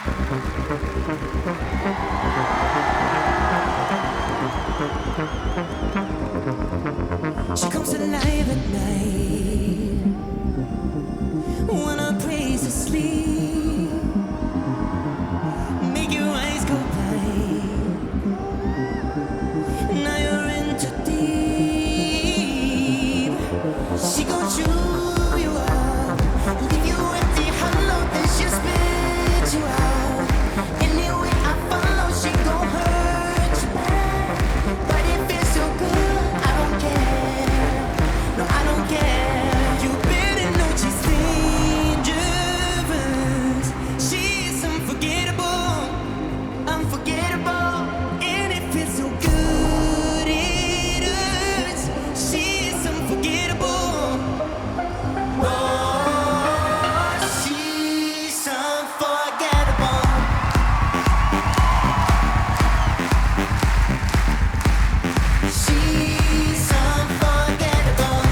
She comes alive at night when our praise is asleep. Make your eyes go blind. Now you're in too deep. She gon' chew you out, leave you empty, hollow, then she'll spit you out. Anyway, I follow, she gon' hurt you bad, but it feels so good. I don't care. No, I don't care. You better know she's dangerous. She's unforgettable, unforgettable, and it feels so good. It hurts. She's unforgettable. Oh, she's unforgettable. She's unforgettable.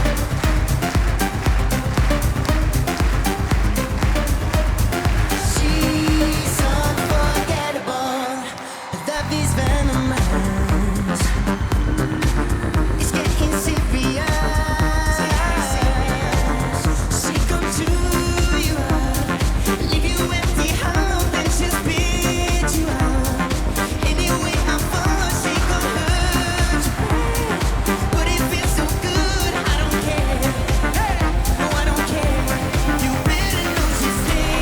She's unforgettable. Love is venomous. It's getting serious. She gon' chew you out, leave you empty, hollow, then she'll spit you out. Anyway, I follow, she gon' hurt you bad, but it feels so good. I don't care. No, I don't care. You better know she's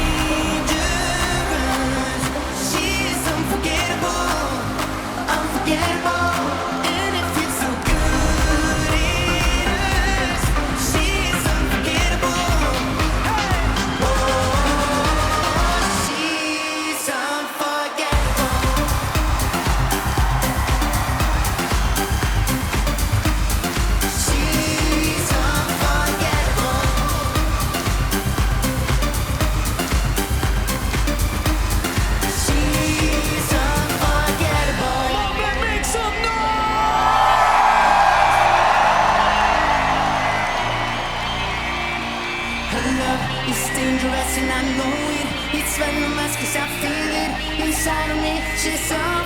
dangerous. She's unforgettable, unforgettable, and it feels so good. It hurts. She's unforgettable. Oh, she's unforgettable. She's unforgettable. She's unforgettable. Make some Her love is dangerous and I know it. It's venomous 'cause I feel it inside of me. She's